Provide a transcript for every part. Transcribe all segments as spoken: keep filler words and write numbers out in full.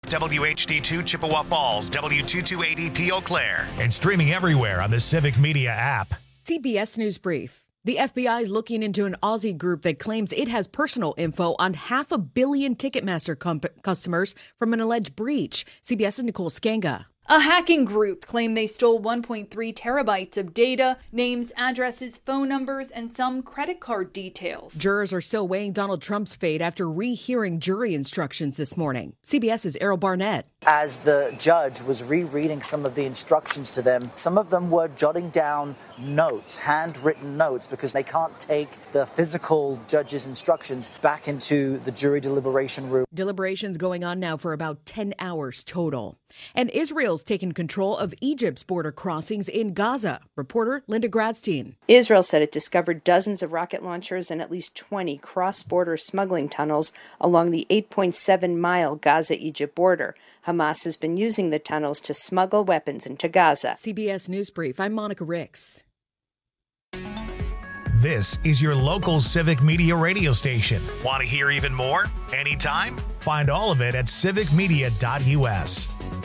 W H D two Chippewa Falls, W two two eight E P Eau Claire. And streaming everywhere on the Civic Media app. C B S News Brief. The F B I is looking into an Aussie group that claims it has personal info on half a billion Ticketmaster com- customers from an alleged breach. CBS's Nicole Skanga. A hacking group claimed they stole one point three terabytes of data, names, addresses, phone numbers, and some credit card details. Jurors are still weighing Donald Trump's fate after rehearing jury instructions this morning. CBS's Errol Barnett. As the judge was rereading some of the instructions to them, some of them were jotting down notes, handwritten notes, because they can't take the physical judge's instructions back into the jury deliberation room. Deliberations going on now for about ten hours total. And Israel's taken control of Egypt's border crossings in Gaza. Reporter Linda Gradstein. Israel said it discovered dozens of rocket launchers and at least twenty cross-border smuggling tunnels along the eight point seven mile Gaza-Egypt border. Hamas has been using the tunnels to smuggle weapons into Gaza. C B S News Brief. I'm Monica Ricks. This is your local Civic Media radio station. Want to hear even more? Anytime? Find all of it at civic media dot u s.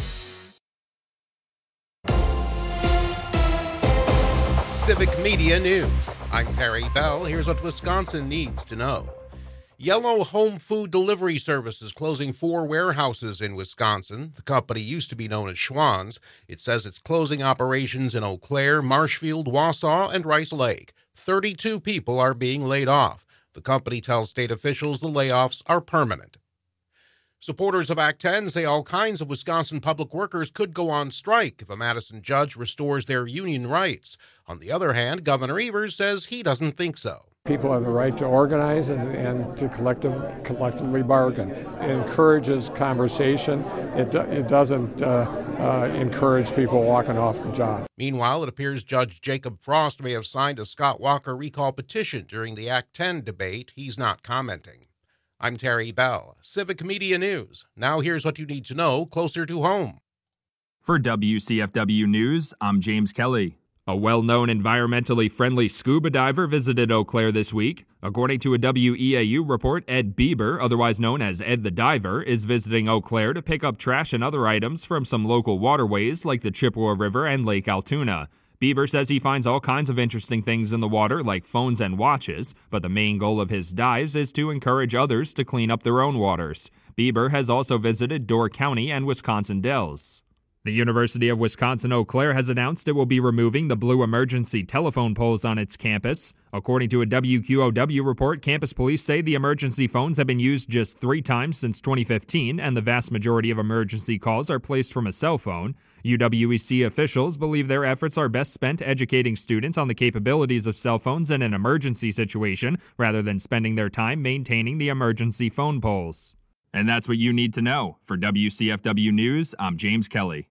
Civic Media News. I'm Terry Bell. Here's what Wisconsin needs to know. Yellow Home Food Delivery Service is closing four warehouses in Wisconsin. The company used to be known as Schwann's. It says it's closing operations in Eau Claire, Marshfield, Wausau, and Rice Lake. thirty-two people are being laid off. The company tells state officials the layoffs are permanent. Supporters of Act ten say all kinds of Wisconsin public workers could go on strike if a Madison judge restores their union rights. On the other hand, Governor Evers says he doesn't think so. People have the right to organize and, and to collective, collectively bargain. It encourages conversation. It, do, it doesn't uh, uh, encourage people walking off the job. Meanwhile, it appears Judge Jacob Frost may have signed a Scott Walker recall petition during the Act ten debate. He's not commenting. I'm Terry Bell, Civic Media News. Now here's what you need to know closer to home. For W C F W News, I'm James Kelly. A well-known environmentally friendly scuba diver visited Eau Claire this week. According to a W E A U report, Ed Bieber, otherwise known as Ed the Diver, is visiting Eau Claire to pick up trash and other items from some local waterways like the Chippewa River and Lake Altoona. Bieber says he finds all kinds of interesting things in the water like phones and watches, but the main goal of his dives is to encourage others to clean up their own waters. Bieber has also visited Door County and Wisconsin Dells. The University of Wisconsin-Eau Claire has announced it will be removing the blue emergency telephone poles on its campus. According to a W Q O W report, campus police say the emergency phones have been used just three times since twenty fifteen, and the vast majority of emergency calls are placed from a cell phone. U W E C officials believe their efforts are best spent educating students on the capabilities of cell phones in an emergency situation, rather than spending their time maintaining the emergency phone poles. And that's what you need to know. For W C F W News, I'm James Kelly.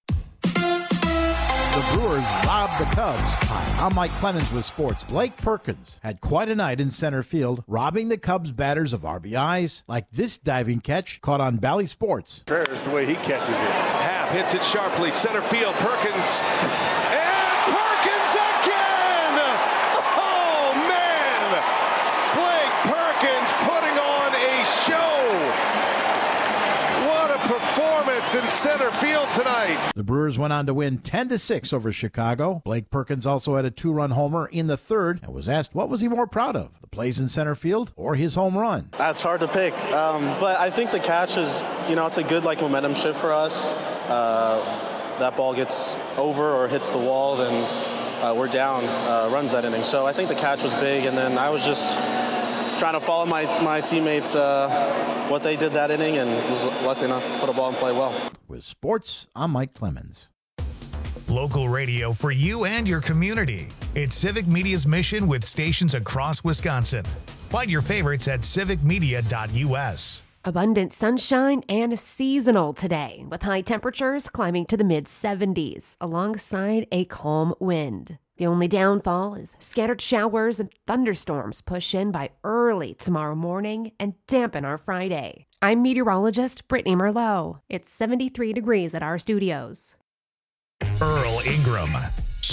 The Brewers robbed the Cubs. Hi, I'm Mike Clemens with sports. Blake Perkins had quite a night in center field, robbing the Cubs batters of R B Is, like this diving catch caught on Bally Sports. There's the way he catches it. Happ hits it sharply, center field, Perkins. And Perkins again! Oh, man! Blake Perkins putting on a show! What a performance in center field tonight. The Brewers went on to win ten to six over Chicago. Blake Perkins also had a two-run homer in the third and was asked what was he more proud of, the plays in center field or his home run. That's hard to pick, um, but I think the catch is, you know, it's a good like momentum shift for us. Uh, that ball gets over or hits the wall, then uh, we're down uh, runs that inning. So I think the catch was big, and then I was just trying to follow my, my teammates, uh, what they did that inning, and was lucky enough to put a ball and play well. With sports, I'm Mike Clemens. Local radio for you and your community. It's Civic Media's mission with stations across Wisconsin. Find your favorites at civic media dot u s. Abundant sunshine and seasonal today, with high temperatures climbing to the mid seventies alongside a calm wind. The only downfall is scattered showers and thunderstorms push in by early tomorrow morning and dampen our Friday. I'm meteorologist Brittany Merlot. It's seventy-three degrees at our studios. Earl Ingram.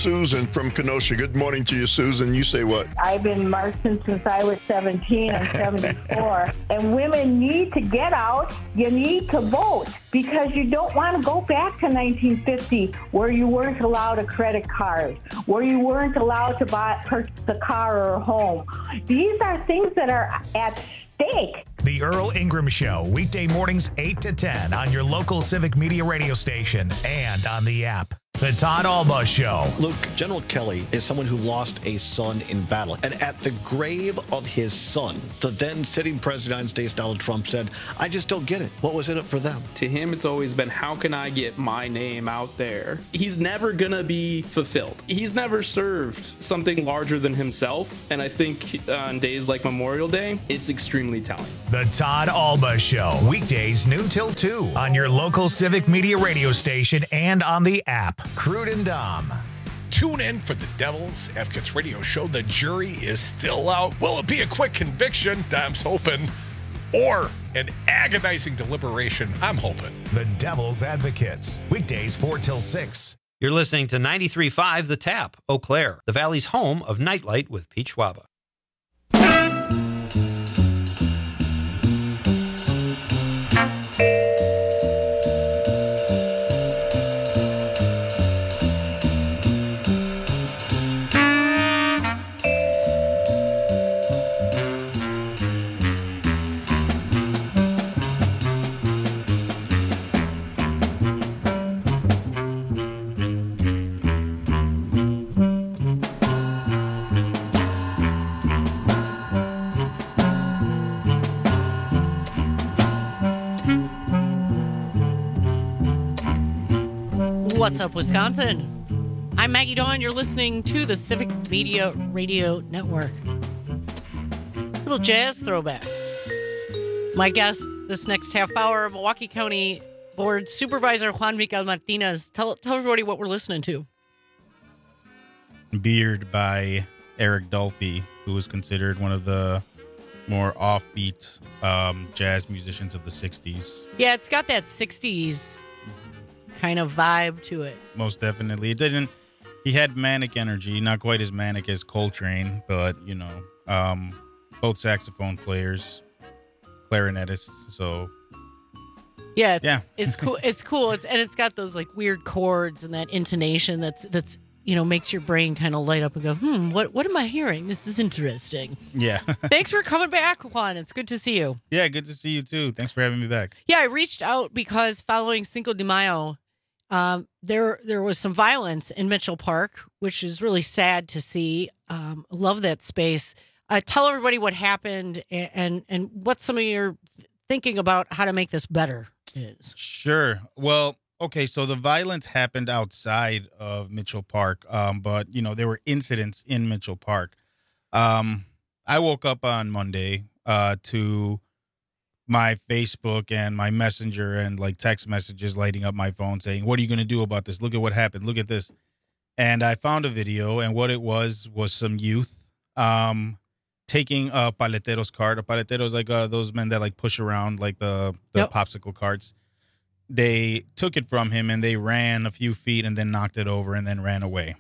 Susan from Kenosha. Good morning to you, Susan. You say what? I've been marching since I was seventeen. I'm seventy-four. And women need to get out. You need to vote because you don't want to go back to nineteen fifty where you weren't allowed a credit card, where you weren't allowed to buy purchase a car or a home. These are things that are at stake. The Earl Ingram Show, weekday mornings eight to ten on your local Civic Media radio station and on the app. The Todd Alba Show. Luke, General Kelly is someone who lost a son in battle. And at the grave of his son, the then sitting president of the United States, Donald Trump, said, I just don't get it. What was in it for them? To him, it's always been, how can I get my name out there? He's never going to be fulfilled. He's never served something larger than himself. And I think on days like Memorial Day, it's extremely telling. The Todd Alba Show, weekdays noon till two on your local Civic Media radio station and on the app. Crude and Dom. Tune in for the Devil's Advocates radio show. The jury is still out. Will it be a quick conviction? Dom's hoping. Or an agonizing deliberation? I'm hoping. The Devil's Advocates, weekdays four till six. You're listening to ninety-three point five The Tap, Eau Claire, the Valley's home of Nightlight with Pete Schwaba. What's up, Wisconsin? I'm Maggie Dawn. You're listening to the Civic Media Radio Network. Little jazz throwback. My guest this next half hour, Milwaukee County Board Supervisor Juan Miguel Martinez. Tell, tell everybody what we're listening to. Beard by Eric Dolphy, who was considered one of the more offbeat um, jazz musicians of the sixties. Yeah, it's got that sixties kind of vibe to it. Most definitely. It didn't, he had manic energy, not quite as manic as Coltrane, but, you know, um, both saxophone players, clarinetists, so. Yeah, it's, yeah. it's cool. It's cool. It's, and it's got those like weird chords and that intonation that's, that's, you know, makes your brain kind of light up and go, hmm, what, what am I hearing? This is interesting. Yeah. Thanks for coming back, Juan. It's good to see you. Yeah, good to see you too. Thanks for having me back. Yeah, I reached out because following Cinco de Mayo, Um, there there was some violence in Mitchell Park, which is really sad to see. Um, love that space. Uh, tell everybody what happened and, and and what some of your thinking about how to make this better is. Sure. Well, okay, so the violence happened outside of Mitchell Park, um, but, you know, there were incidents in Mitchell Park. Um, I woke up on Monday uh, to my Facebook and my messenger and like text messages lighting up my phone saying, what are you going to do about this? Look at what happened. Look at this. And I found a video, and what it was was some youth um, taking a paletero's cart. A paletero is like uh, those men that like push around like the, the yep. popsicle carts. They took it from him and they ran a few feet and then knocked it over and then ran away.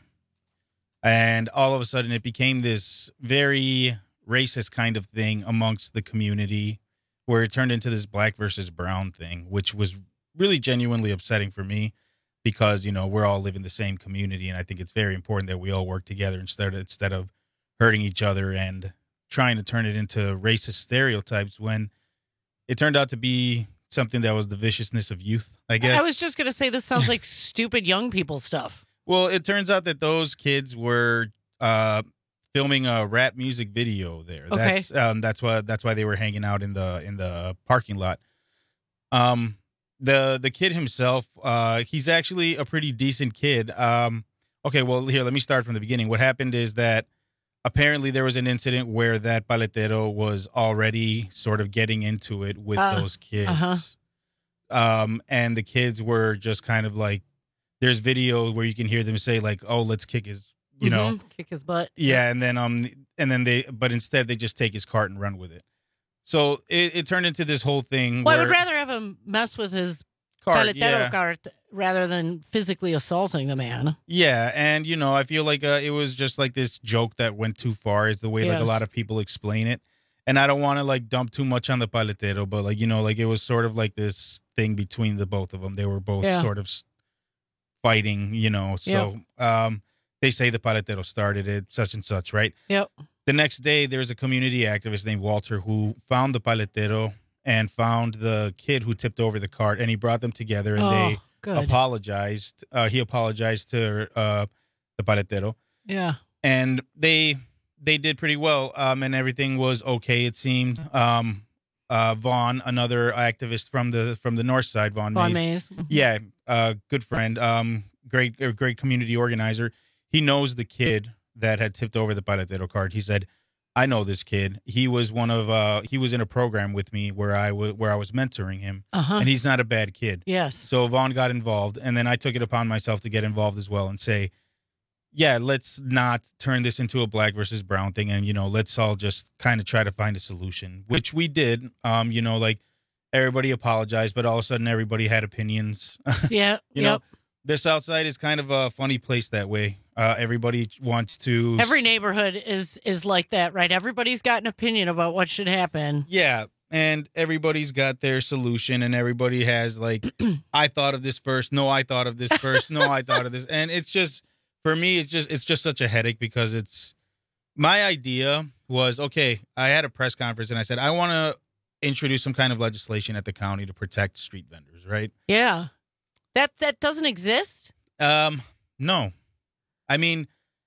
And all of a sudden it became this very racist kind of thing amongst the community, where it turned into this black versus brown thing, which was really genuinely upsetting for me because, you know, we're all living the same community. And I think it's very important that we all work together instead of, instead of hurting each other and trying to turn it into racist stereotypes when it turned out to be something that was the viciousness of youth, I guess. I was just going to say, this sounds like stupid young people stuff. Well, it turns out that those kids were uh, filming a rap music video there. Okay. That's um, that's why that's why they were hanging out in the in the parking lot. Um, the the kid himself, uh, he's actually a pretty decent kid. Um, okay, well here, let me start from the beginning. What happened is that apparently there was an incident where that paletero was already sort of getting into it with uh, those kids. Uh-huh. Um, and the kids were just kind of like, there's video where you can hear them say like, "Oh, let's kick his." You know, mm-hmm. kick his butt. Yeah, and then um, and then they, but instead they just take his cart and run with it. So it, it turned into this whole thing. Well, where, I would rather have him mess with his Cart, paletero yeah. cart rather than physically assaulting the man. Yeah, and you know, I feel like uh, it was just like this joke that went too far, is the way like Yes. a lot of people explain it. And I don't want to like dump too much on the paletero, but like you know, like it was sort of like this thing between the both of them. They were both Yeah. sort of s- fighting, you know. So um, they say the paletero started it, such and such, right? Yep. The next day, there's a community activist named Walter who found the paletero and found the kid who tipped over the cart, and he brought them together, and Oh, they good. apologized. Uh, he apologized to uh, the paletero, Yeah. and they they did pretty well, um, and everything was okay. It seemed. Um, uh, Vaughn, another activist from the from the north side, Vaughn, Vaughn Mays. Mays. Yeah, uh, good friend, um, great uh, great community organizer. He knows the kid that had tipped over the paletero cart. He said, I know this kid. He was one of uh he was in a program with me where I was where I was mentoring him. Uh-huh. And he's not a bad kid. Yes. So Vaughn got involved, and then I took it upon myself to get involved as well and say, yeah, let's not turn this into a black versus brown thing, and you know, let's all just kind of try to find a solution, which we did. Um, you know, like everybody apologized, but all of a sudden everybody had opinions. Yeah. you yep. know, the South Side is kind of a funny place that way. Uh, everybody wants to Every neighborhood is is like that, right? Everybody's got an opinion about what should happen. Yeah, and everybody's got their solution, and everybody has like, I thought of this first. No, I thought of this first. No, I thought of this, and it's just for me, it's just it's just such a headache because it's my idea was okay. I had a press conference and I said I want to introduce some kind of legislation at the county to protect street vendors, right? Yeah. That that doesn't exist? Um, no. I mean,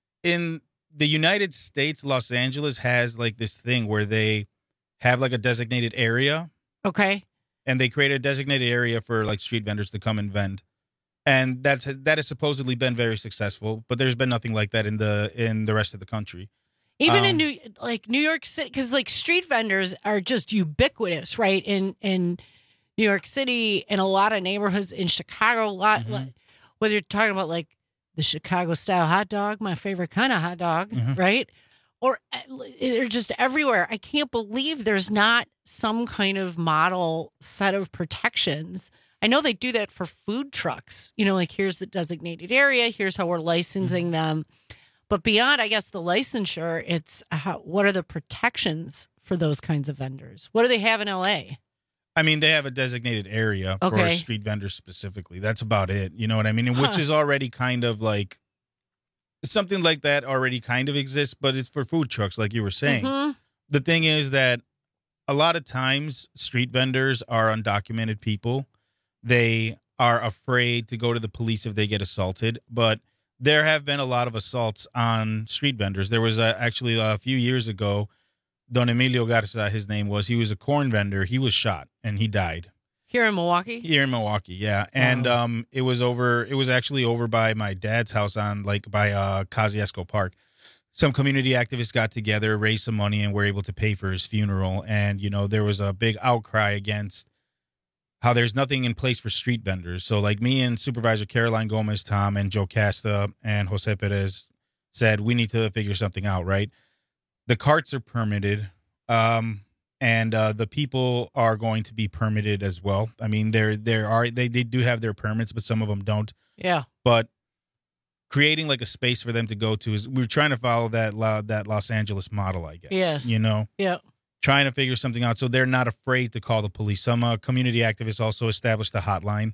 in the United States, Los Angeles has like this thing where they have like a designated area. Okay. And they create a designated area for like street vendors to come and vend. And that's that has supposedly been very successful, but there's been nothing like that in the in the rest of the country. Even Um, in New like New York City, because like street vendors are just ubiquitous, right? In in New York City and a lot of neighborhoods in Chicago, a lot Mm-hmm. like, whether you're talking about like the Chicago style hot dog, my favorite kind of hot dog, Mhm. right? Or uh, they're just everywhere. I can't believe there's not some kind of model set of protections. I know they do that for food trucks. You know, like here's the designated area, here's how we're licensing them. But beyond, I guess, the licensure, it's how, what are the protections for those kinds of vendors? What do they have in L A? I mean, they have a designated area for Okay. street vendors specifically. That's about it. You know what I mean? And which Huh. is already kind of like something like that already kind of exists, but it's for food trucks, like you were saying. Mhm. The thing is that a lot of times street vendors are undocumented people. They are afraid to go to the police if they get assaulted, but there have been a lot of assaults on street vendors. There was a, actually a few years ago, Don Emilio Garza, his name was. He was a corn vendor. He was shot and he died Here in Milwaukee? here in Milwaukee. Yeah, and Wow. um, it was over. It was actually over by my dad's house on like by uh, Kosciuszko Park. Some community activists got together, raised some money, and were able to pay for his funeral. And you know, there was a big outcry against how there's nothing in place for street vendors. So like me and Supervisor Caroline Gomez, Tom, and Joe Casta and Jose Perez said, we need to figure something out, right? The carts are permitted, um, and uh, the people are going to be permitted as well. I mean, there there are they, they do have their permits, but some of them don't. Yeah. But creating like a space for them to go to is we're trying to follow that lo- that Los Angeles model, I guess. Yes. You know, Yeah. trying to figure something out so they're not afraid to call the police. Some uh, community activists also established a hotline,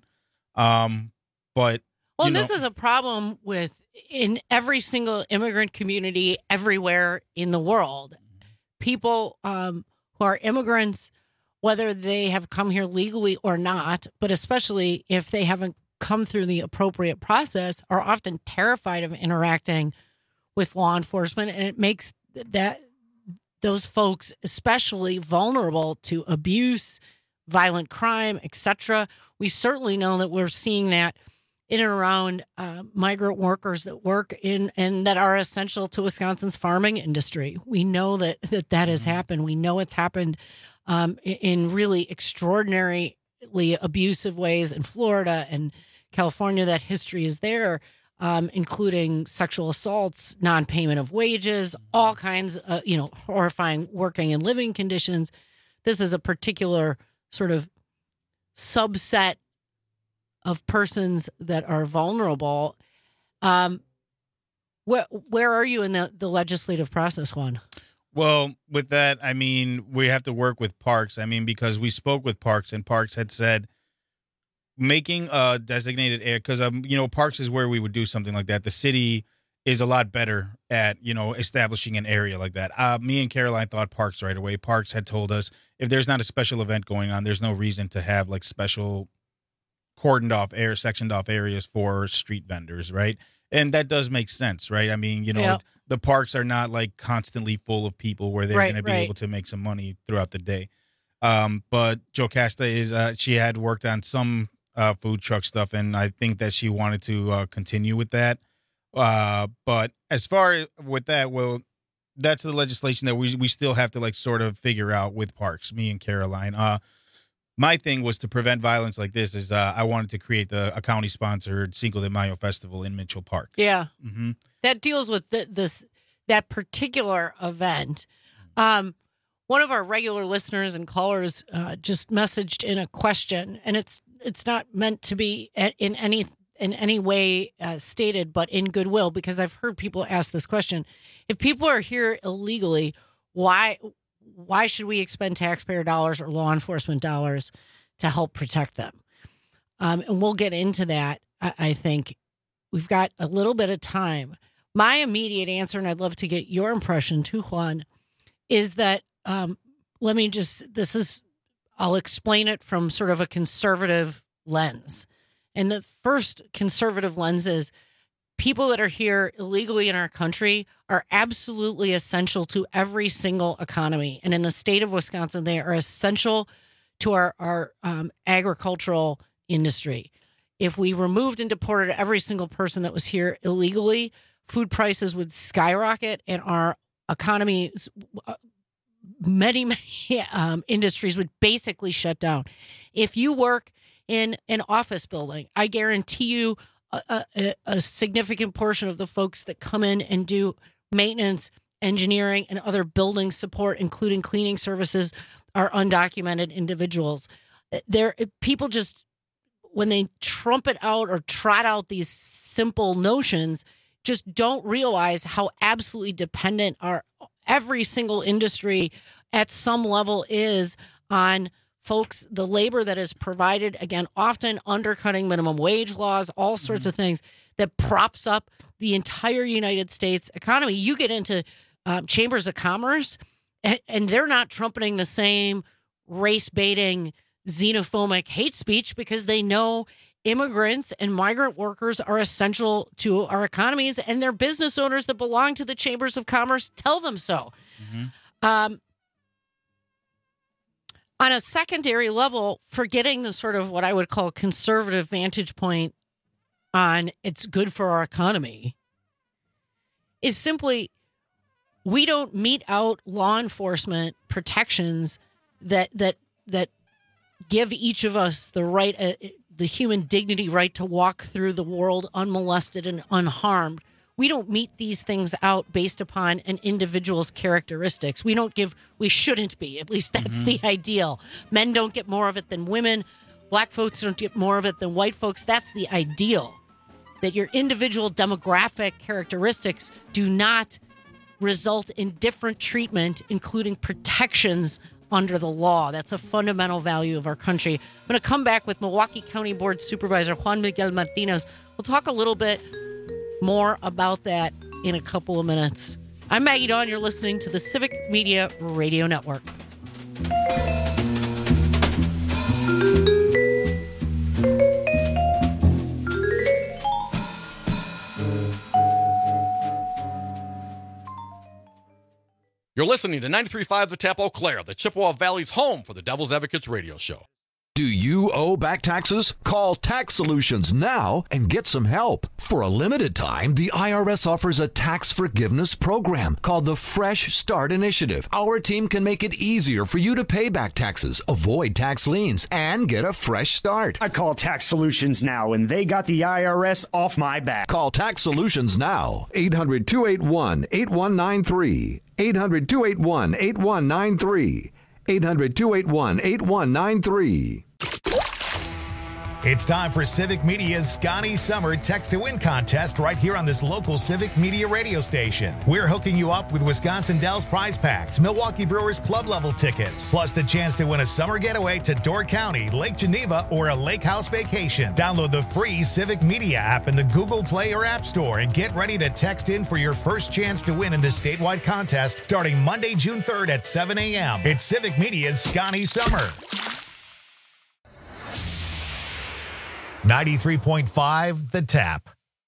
um, but Well, you and know, this is a problem with in every single immigrant community everywhere in the world. People um, who are immigrants, whether they have come here legally or not, but especially if they haven't come through the appropriate process, are often terrified of interacting with law enforcement, and it makes that those folks especially vulnerable to abuse, violent crime, et cetera. We certainly know that we're seeing that in and around uh, migrant workers that work in and that are essential to Wisconsin's farming industry. We know that that, that has happened. We know it's happened um, in, in really extraordinarily abusive ways in Florida and California. That history is there, um, including sexual assaults, non-payment of wages, all kinds of, you know, horrifying working and living conditions. This is a particular sort of subset of persons that are vulnerable. Um, where where are you in the, the legislative process, Juan? Well, with that, I mean, we have to work with Parks. I mean, because we spoke with Parks, and Parks had said making a designated area, because, um, you know, Parks is where we would do something like that. The city is a lot better at, you know, establishing an area like that. Uh, me and Caroline thought Parks right away. Parks had told us if there's not a special event going on, there's no reason to have like special cordoned off air, sectioned off areas for street vendors, right? And that does make sense, right? I mean, you know, Yeah. the parks are not like constantly full of people where they're Right, going to be right. able to make some money throughout the day. Um, but Jocasta is, uh, she had worked on some uh, food truck stuff, and I think that she wanted to uh, continue with that. Uh, but as far with that, well, that's the legislation that we we still have to like sort of figure out with Parks, me and Caroline. Uh, my thing was to prevent violence like this is uh, I wanted to create the a county sponsored Cinco de Mayo festival in Mitchell Park. Yeah. Mm-hmm. That deals with the, this that particular event. Um, one of our regular listeners and callers uh, just messaged in a question, and it's it's not meant to be in any in any way uh, stated, but in goodwill, because I've heard people ask this question: if people are here illegally, why why should we expend taxpayer dollars or law enforcement dollars to help protect them? Um, and we'll get into that. I, I think we've got a little bit of time. My immediate answer, and I'd love to get your impression too, Juan, is that, um, let me just, this is, I'll explain it from sort of a conservative lens. And the first conservative lens is people that are here illegally in our country are absolutely essential to every single economy. And in the state of Wisconsin, they are essential to our, our um, agricultural industry. If we removed and deported every single person that was here illegally, food prices would skyrocket and our economy, many, many um, industries would basically shut down. If you work in an office building, I guarantee you a, a, a significant portion of the folks that come in and do maintenance, engineering, and other building support, including cleaning services, are undocumented individuals. There, people just, when they trumpet out or trot out these simple notions, just don't realize how absolutely dependent our every single industry at some level is on folks, the labor that is provided, again, often undercutting minimum wage laws, all sorts mm-hmm. of things that props up the entire United States economy. You get into um, chambers of commerce, and, and they're not trumpeting the same race-baiting, xenophobic hate speech because they know immigrants and migrant workers are essential to our economies, and their business owners that belong to the chambers of commerce tell them so. Mm-hmm. Um, on a secondary level, forgetting the sort of what I would call conservative vantage point on it's good for our economy, is simply we don't mete out law enforcement protections that that that give each of us the right, uh, the human dignity right to walk through the world unmolested and unharmed. We don't mete these things out based upon an individual's characteristics. We don't give, we shouldn't be, at least that's mm-hmm. the ideal. Men don't get more of it than women. Black folks don't get more of it than white folks. That's the ideal. That your individual demographic characteristics do not result in different treatment, including protections under the law. That's a fundamental value of our country. I'm going to come back with Milwaukee County Board Supervisor Juan Miguel Martinez. We'll talk a little bit more about that in a couple of minutes. I'm Maggie Dawn. You're listening to the Civic Media Radio Network. You're listening to ninety-three point five The Tap Eau Claire, the Chippewa Valley's home for the Devil's Advocates radio show. Do you owe back taxes? Call Tax Solutions now and get some help. For a limited time, the I R S offers a tax forgiveness program called the Fresh Start Initiative. Our team can make it easier for you to pay back taxes, avoid tax liens, and get a fresh start. I call Tax Solutions now, and they got the I R S off my back. Call Tax Solutions now. eight hundred, two eight one, eight one nine three. eight hundred, two eight one, eight one nine three. eight hundred, two eight one, eight one nine three. It's time for Civic Media's Scotty Summer Text to Win contest right here on this local Civic Media radio station. We're hooking you up with Wisconsin Dells prize packs, Milwaukee Brewers club level tickets, plus the chance to win a summer getaway to Door County, Lake Geneva, or a lake house vacation. Download the free Civic Media app in the Google Play or App Store and get ready to text in for your first chance to win in this statewide contest starting Monday, June third at seven a.m. It's Civic Media's Scotty Summer. ninety-three point five The Tap.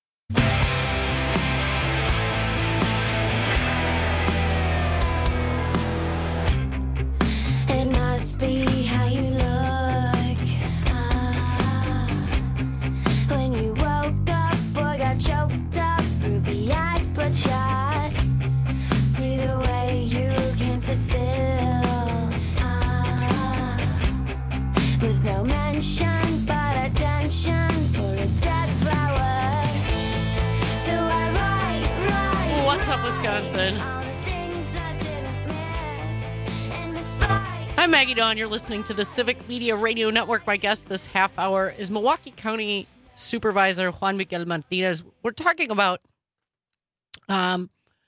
It must be how you look. Ah, when you woke up or got choked up, ruby eyes bloodshot. See the way you can't sit still. Ah, with no mention but attention for a dead flower. So I write, write. What's up, Wisconsin? I'm Maggie Dawn. You're listening to the Civic Media Radio Network. My guest this half hour is Milwaukee County Supervisor Juan Miguel Martinez. We're talking about um,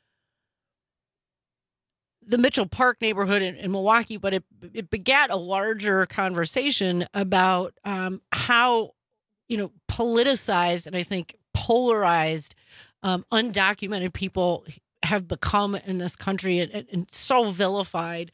the Mitchell Park neighborhood in, in Milwaukee, but it it begat a larger conversation about um, how, you know, politicized and I think polarized um, undocumented people have become in this country and, and so vilified.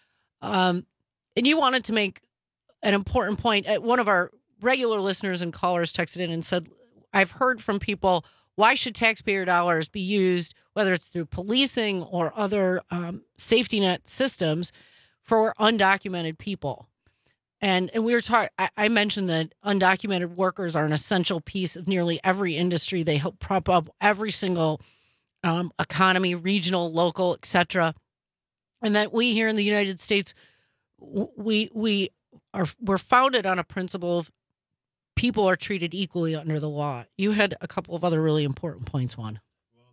Um, and you wanted to make an important point. One of our regular listeners and callers texted in and said, I've heard from people, why should taxpayer dollars be used, whether it's through policing or other um, safety net systems, for undocumented people? And and we were talking, I mentioned that undocumented workers are an essential piece of nearly every industry. They help prop up every single um, economy, regional, local, et cetera. And that we here in the United States, we we are we're founded on a principle of people are treated equally under the law. You had a couple of other really important points, Juan.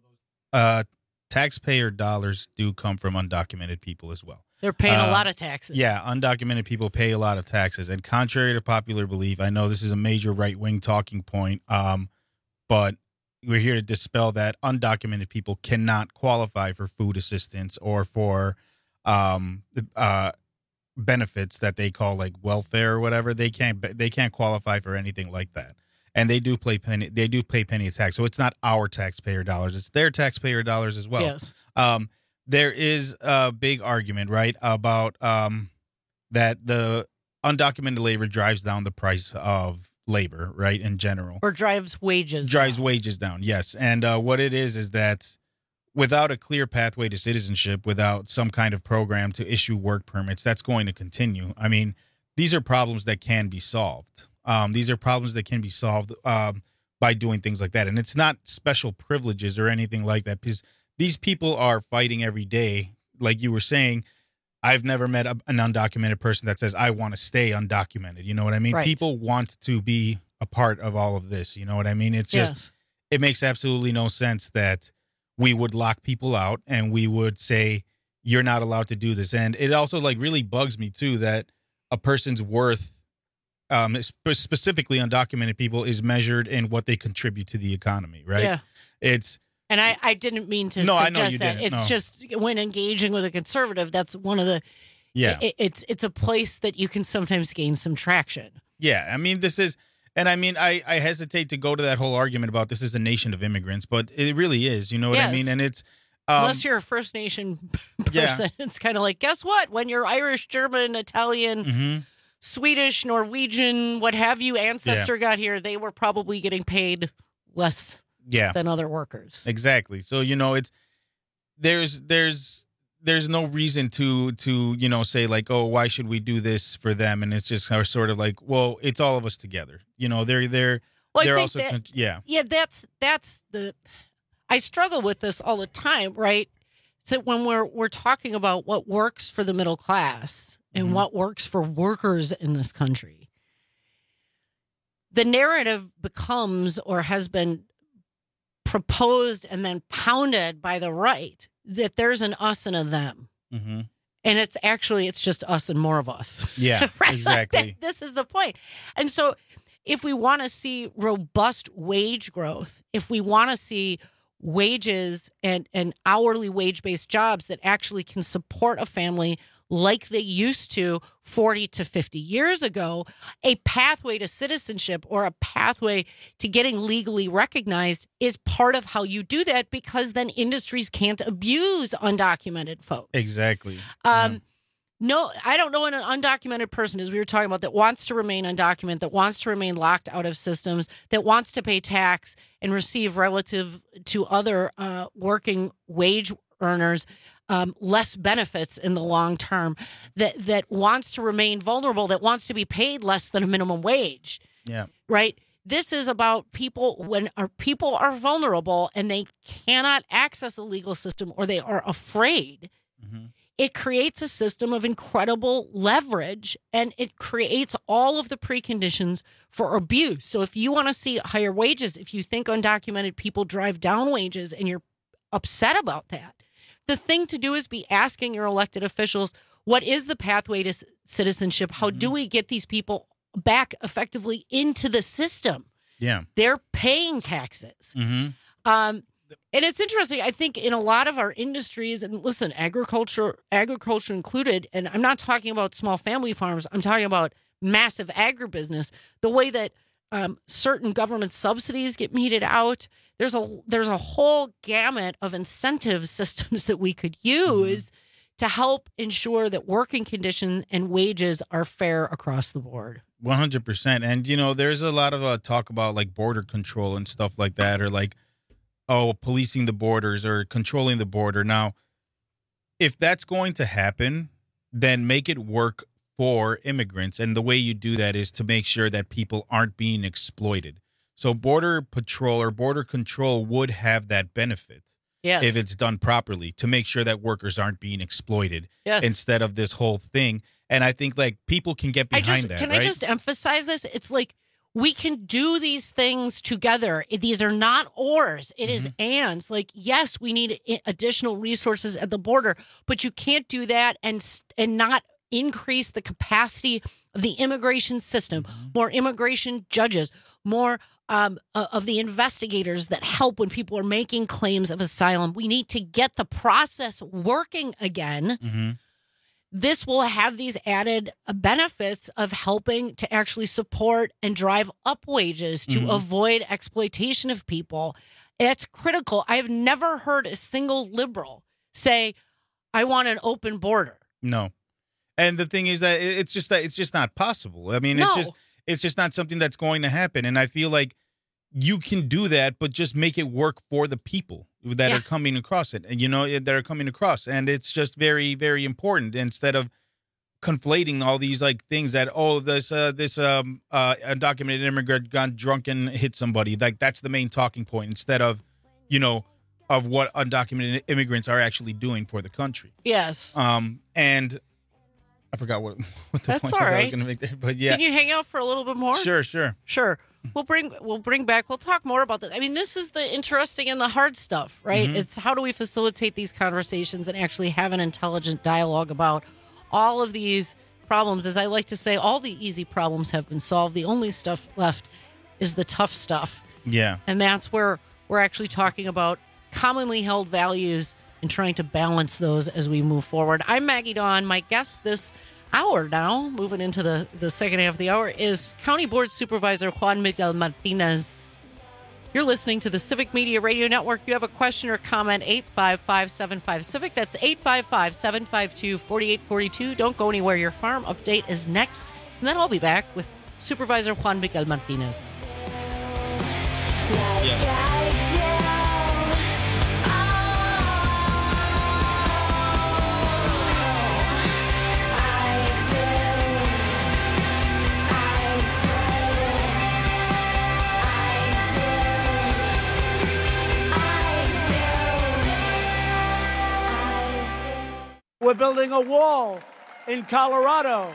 Uh, taxpayer dollars do come from undocumented people as well. They're paying uh, a lot of taxes. Yeah, undocumented people pay a lot of taxes. And contrary to popular belief, I know this is a major right-wing talking point, um, but we're here to dispel that undocumented people cannot qualify for food assistance or for um, uh, benefits that they call like welfare or whatever. They can't they can't qualify for anything like that. And they do pay penny they do pay penny tax. So it's not our taxpayer dollars, it's their taxpayer dollars as well. Yes. Um, there is a big argument, right, about um, that the undocumented labor drives down the price of labor, right, in general. Or drives wages Drives down. wages down, yes. And uh, what it is is that without a clear pathway to citizenship, without some kind of program to issue work permits, that's going to continue. I mean, these are problems that can be solved. Um, these are problems that can be solved um, by doing things like that. And it's not special privileges or anything like that, because these people are fighting every day. Like you were saying, I've never met a, an undocumented person that says, I want to stay undocumented. You know what I mean? Right. People want to be a part of all of this. You know what I mean? It's just, Yes. it makes absolutely no sense that we would lock people out and we would say, you're not allowed to do this. And it also like really bugs me too, that a person's worth, um, sp- specifically undocumented people, is measured in what they contribute to the economy. Right. Yeah. It's, And I, I didn't mean to No, I suggest know you that. didn't, It's no. just when engaging with a conservative, that's one of the. Yeah. It, it's it's a place that you can sometimes gain some traction. Yeah, I mean, this is, and I mean, I, I hesitate to go to that whole argument about this is a nation of immigrants, but it really is, you know what I Yes. mean? And it's, um, Unless you're a First Nation Yeah. person, it's kind of like, guess what? When you're Irish, German, Italian, mhm. Swedish, Norwegian, what have you, ancestor Yeah. got here, they were probably getting paid less yeah, than other workers. exactly. So, you know, it's, there's, there's, there's no reason to, to, you know, say like, oh, why should we do this for them? And it's just sort of like, well, it's all of us together. You know, they're, they're, Well, I they're think also, that- con- yeah. Yeah, that's that's the. I struggle with this all the time, right? So when we're we're talking about what works for the middle class and Mhm. what works for workers in this country, the narrative becomes or has been proposed and then pounded by the right that there's an us and a them. Mm-hmm. And it's actually, it's just us and more of us. Yeah, Right? Like, exactly. that- this is the point. And so if we want to see robust wage growth, if we want to see wages and, and hourly wage-based jobs that actually can support a family like they used to forty to fifty years ago, a pathway to citizenship or a pathway to getting legally recognized is part of how you do that, because then industries can't abuse undocumented folks. Exactly. Um, yeah. No, I don't know what an undocumented person is. We were talking about that wants to remain undocumented, that wants to remain locked out of systems, that wants to pay tax and receive relative to other uh, working wage earners um, less benefits in the long term, that that wants to remain vulnerable, that wants to be paid less than a minimum wage. Yeah. Right? This is about people when our people are vulnerable and they cannot access a legal system or they are afraid. Mm-hmm. It creates a system of incredible leverage, and it creates all of the preconditions for abuse. So if you want to see higher wages, if you think undocumented people drive down wages and you're upset about that, the thing to do is be asking your elected officials, what is the pathway to citizenship? How mm-hmm. do we get these people back effectively into the system? Yeah. They're paying taxes. Mm-hmm. Um, And it's interesting. I think in a lot of our industries, and listen, agriculture, agriculture included, and I'm not talking about small family farms. I'm talking about massive agribusiness. The way that um, certain government subsidies get meted out, there's a there's a whole gamut of incentive systems that we could use mm-hmm. to help ensure that working conditions and wages are fair across the board. one hundred percent. And you know, there's a lot of uh, talk about like border control and stuff like that, or like, oh, policing the borders or controlling the border. Now, if that's going to happen, then make it work for immigrants. And the way you do that is to make sure that people aren't being exploited. So border patrol or border control would have that benefit yes. if it's done properly, to make sure that workers aren't being exploited yes. instead of this whole thing. And I think like people can get behind I just, that. Can right? I just emphasize this? It's like, we can do these things together. These are not ors. It mm-hmm. is ands. Like, yes, we need additional resources at the border, but you can't do that and and not increase the capacity of the immigration system. Mm-hmm. More immigration judges, more um, of the investigators that help when people are making claims of asylum. We need to get the process working again. Mm-hmm. This will have these added benefits of helping to actually support and drive up wages to mm-hmm. avoid exploitation of people. It's critical. I've never heard a single liberal say, I want an open border. No. And the thing is that it's just that it's just not possible. I mean, no. it's just it's just not something that's going to happen. And I feel like you can do that, but just make it work for the people that yeah. are coming across it, and you know, that are coming across. And it's just very, very important, instead of conflating all these like things that, oh, this, uh, this, um, uh, undocumented immigrant got drunk and hit somebody. Like that's the main talking point, instead of, you know, of what undocumented immigrants are actually doing for the country. Yes. Um, and I forgot what, what the That's point all was right. I was going to make there, but yeah. Can you hang out for a little bit more? Sure, sure. Sure. We'll bring we'll bring back. We'll talk more about this. I mean, this is the interesting and the hard stuff, right? Mm-hmm. It's how do we facilitate these conversations and actually have an intelligent dialogue about all of these problems. As I like to say, all the easy problems have been solved. The only stuff left is the tough stuff. Yeah. And that's where we're actually talking about commonly held values and trying to balance those as we move forward. I'm Maggie Dawn. My guest this hour now, moving into the, the second half of the hour, is County Board Supervisor Juan Miguel Martinez. You're listening to the Civic Media Radio Network. You have a question or comment, eight five five, seven five, CIVIC. That's eight five five, seven five two, four eight four two. Don't go anywhere. Your farm update is next. And then I'll be back with Supervisor Juan Miguel Martinez. Yeah. We're building a wall in Colorado.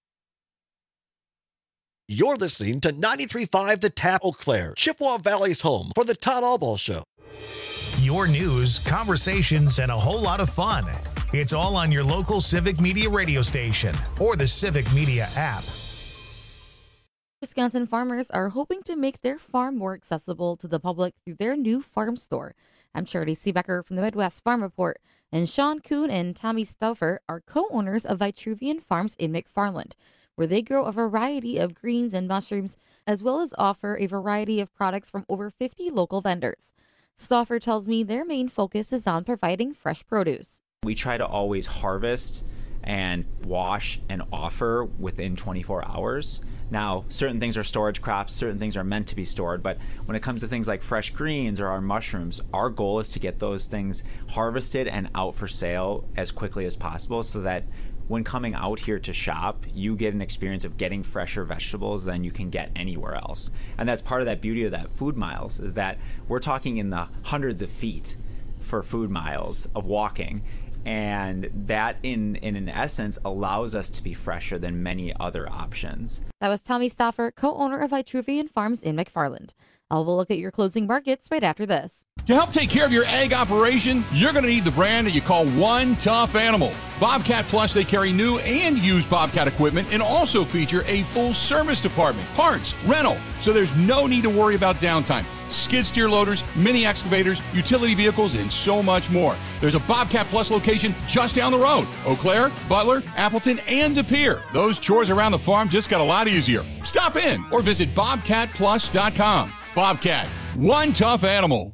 You're listening to ninety-three point five The Tap, Eau Claire, Chippewa Valley's home for the Todd Albaugh Show. Your news, conversations, and a whole lot of fun. It's all on your local Civic Media radio station or the Civic Media app. Wisconsin farmers are hoping to make their farm more accessible to the public through their new farm store. I'm Charity Seebecker from the Midwest Farm Report, and Sean Kuhn and Tommy Stauffer are co-owners of Vitruvian Farms in McFarland, where they grow a variety of greens and mushrooms, as well as offer a variety of products from over fifty local vendors. Stauffer tells me their main focus is on providing fresh produce. We try to always harvest and wash and offer within twenty-four hours. Now, certain things are storage crops, certain things are meant to be stored, but when it comes to things like fresh greens or our mushrooms, our goal is to get those things harvested and out for sale as quickly as possible so that when coming out here to shop, you get an experience of getting fresher vegetables than you can get anywhere else. And that's part of that beauty of that food miles, is that we're talking in the hundreds of feet for food miles of walking. And that, in, in an essence, allows us to be fresher than many other options. That was Tommy Stauffer, co-owner of Vitruvian Farms in McFarland. I'll look at your closing markets right after this. To help take care of your ag operation, you're going to need the brand that you call One Tough Animal. Bobcat Plus, they carry new and used Bobcat equipment and also feature a full service department, parts, rental, so there's no need to worry about downtime. Skid steer loaders, mini excavators, utility vehicles, and so much more. There's a Bobcat Plus location just down the road. Eau Claire, Butler, Appleton, and De Pere. Those chores around the farm just got a lot easier. Stop in or visit bobcat plus dot com. Bobcat, one tough animal.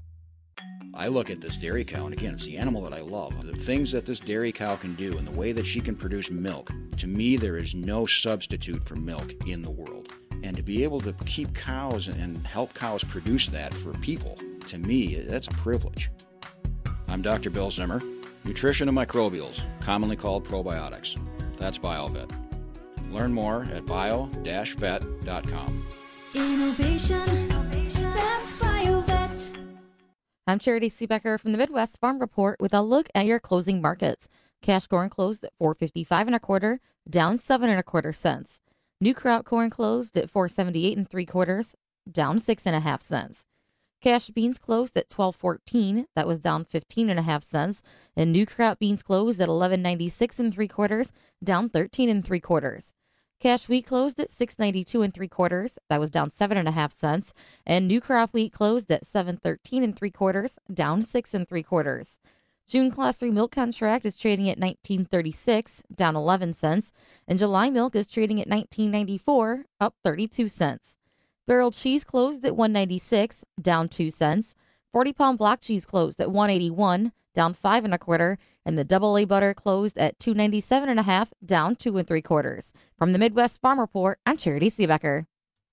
I look at this dairy cow, and again, it's the animal that I love. The things that this dairy cow can do and the way that she can produce milk, to me, there is no substitute for milk in the world. And to be able to keep cows and help cows produce that for people, to me, that's a privilege. I'm Doctor Bill Zimmer, nutrition and microbials, commonly called probiotics. That's BioVet. Learn more at bio dash vet dot com. Innovation, that's BioVet. I'm Charity Seebecker from the Midwest Farm Report with a look at your closing markets. Cash corn closed at four fifty-five and a quarter, down seven and a quarter cents. New crop corn closed at four seventy-eight and three quarters, down six and a half cents. Cash beans closed at twelve fourteen, that was down fifteen and a half cents, and new crop beans closed at eleven ninety-six and three quarters, down thirteen and three quarters. Cash wheat closed at six ninety-two and three quarters, that was down seven and a half cents, and new crop wheat closed at seven thirteen and three quarters, down six and three quarters. June Class three milk contract is trading at nineteen thirty-six, down eleven cents, and July milk is trading at nineteen ninety-four, up thirty-two cents. Barrel cheese closed at one ninety-six, down two cents. forty pound block cheese closed at one eighty-one, down five and a quarter, and the double A butter closed at two ninety-seven and a half, down two and three quarters. From the Midwest Farm Report, I'm Charity Seebecker.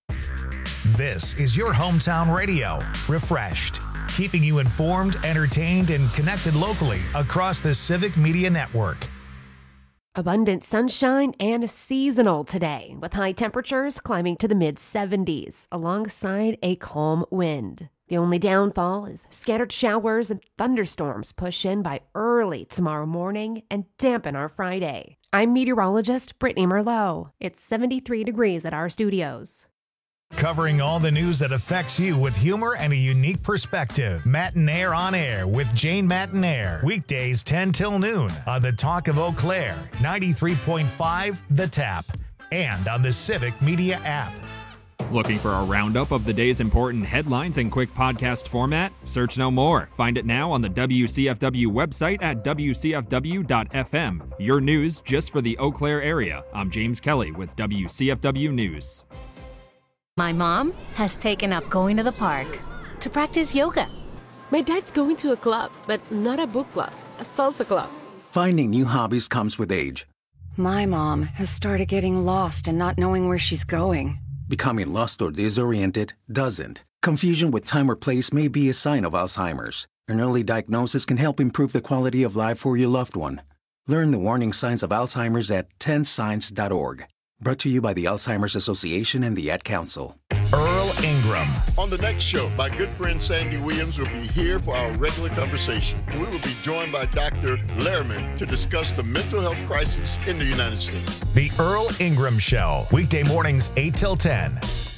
This is your hometown radio, refreshed, keeping you informed, entertained, and connected locally across the Civic Media Network. Abundant sunshine and seasonal today, with high temperatures climbing to the mid seventies alongside a calm wind. The only downfall is scattered showers and thunderstorms push in by early tomorrow morning and dampen our Friday. I'm meteorologist Brittany Merlot. It's seventy-three degrees at our studios. Covering all the news that affects you with humor and a unique perspective. Matinaire on Air with Jane Matinaire. Weekdays ten till noon on the Talk of Eau Claire, ninety-three point five The Tap, and on the Civic Media app. Looking for a roundup of the day's important headlines in quick podcast format? Search no more. Find it now on the W C F W website at w c f w dot f m. Your news just for the Eau Claire area. I'm James Kelly with W C F W News. My mom has taken up going to the park to practice yoga. My dad's going to a club, but not a book club, a salsa club. Finding new hobbies comes with age. My mom has started getting lost and not knowing where she's going. Becoming lost or disoriented doesn't. Confusion with time or place may be a sign of Alzheimer's. An early diagnosis can help improve the quality of life for your loved one. Learn the warning signs of Alzheimer's at ten signs dot org. Brought to you by the Alzheimer's Association and the Ad Council. Earl Ingram. On the next show, my good friend Sandy Williams will be here for our regular conversation. We will be joined by Doctor Lehrman to discuss the mental health crisis in the United States. The Earl Ingram Show, weekday mornings eight till ten.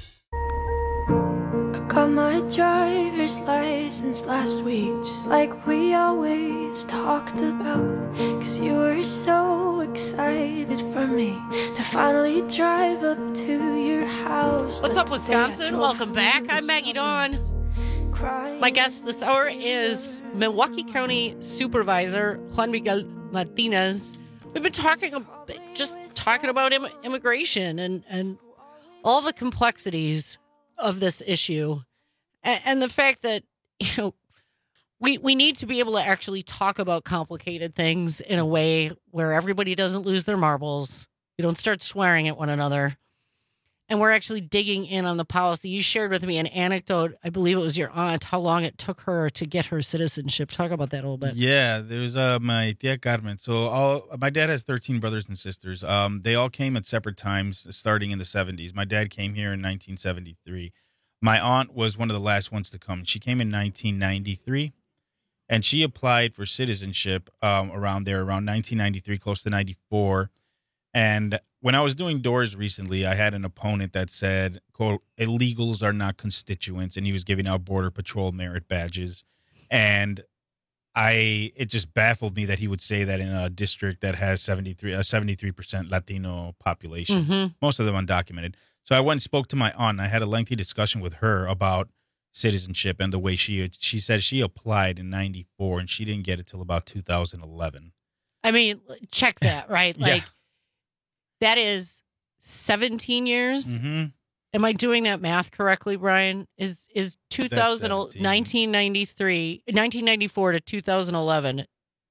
I got my driver's license last week, just like we always talked about. Cause you were so excited for me to finally drive up to your house. What's up, Wisconsin? Welcome back. I'm Maggie Dawn. My guest this hour is Milwaukee County Supervisor Juan Miguel Martinez. We've been talking, just talking about Im- immigration and, and all the complexities of this issue, and, and the fact that, you know, we we need to be able to actually talk about complicated things in a way where everybody doesn't lose their marbles. We don't start swearing at one another. And we're actually digging in on the policy. You shared with me an anecdote. I believe it was your aunt, how long it took her to get her citizenship. Talk about that a little bit. Yeah, there's uh, my tia Carmen. So all my dad has thirteen brothers and sisters. Um, they all came at separate times, starting in the seventies. My dad came here in nineteen seventy-three. My aunt was one of the last ones to come. She came in nineteen ninety-three, and she applied for citizenship um, around there, around nineteen ninety-three, close to ninety-four. And when I was doing doors recently, I had an opponent that said, quote, illegals are not constituents, and he was giving out Border Patrol merit badges. And I, it just baffled me that he would say that in a district that has seventy-three, a seventy-three percent Latino population, Mm-hmm. most of them undocumented. So I went and spoke to my aunt, and I had a lengthy discussion with her about citizenship and the way she, she said she applied in ninety-four, and she didn't get it till about two thousand eleven. I mean, check that, right? Yeah. Like, that is seventeen years. Mm-hmm. Am I doing that math correctly, Brian? Is is two thousand, seventeen. nineteen ninety-three, nineteen ninety-four to two thousand eleven?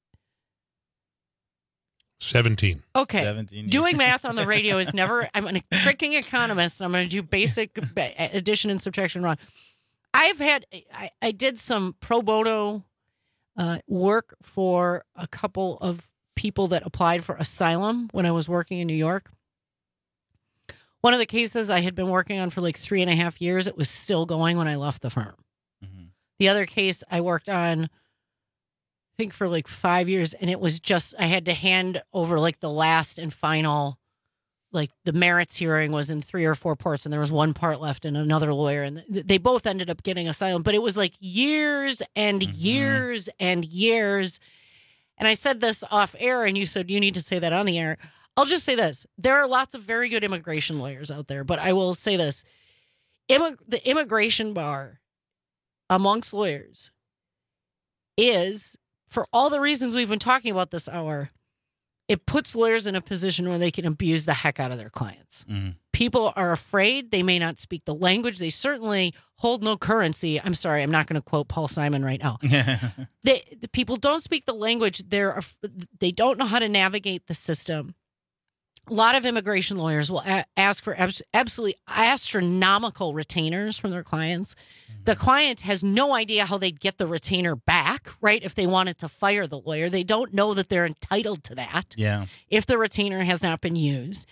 seventeen. Okay. seventeen Doing years. math on the radio is never, I'm a freaking economist, and I'm going to do basic addition and subtraction wrong. I've had, I, I did some pro bono uh, work for a couple of people that applied for asylum when I was working in New York. One of the cases I had been working on for like three and a half years, it was still going when I left the firm. Mm-hmm. The other case I worked on, I think for like five years, and it was just, I had to hand over like the last and final, like the merits hearing was in three or four parts, and there was one part left and another lawyer, and they both ended up getting asylum, but it was like years and Mm-hmm. years and years. And I said this off air, and you said you need to say that on the air. I'll just say this. There are lots of very good immigration lawyers out there, but I will say this. Immig- the immigration bar amongst lawyers is, for all the reasons we've been talking about this hour, it puts lawyers in a position where they can abuse the heck out of their clients. Mm-hmm. People are afraid. They may not speak the language. They certainly hold no currency. I'm sorry, I'm not going to quote Paul Simon right now. they, the people don't speak the language. They're af- they don't know how to navigate the system. A lot of immigration lawyers will a- ask for abs- absolutely astronomical retainers from their clients. Mm-hmm. The client has no idea how they'd get the retainer back, right? If they wanted to fire the lawyer, they don't know that they're entitled to that. Yeah. If the retainer has not been used.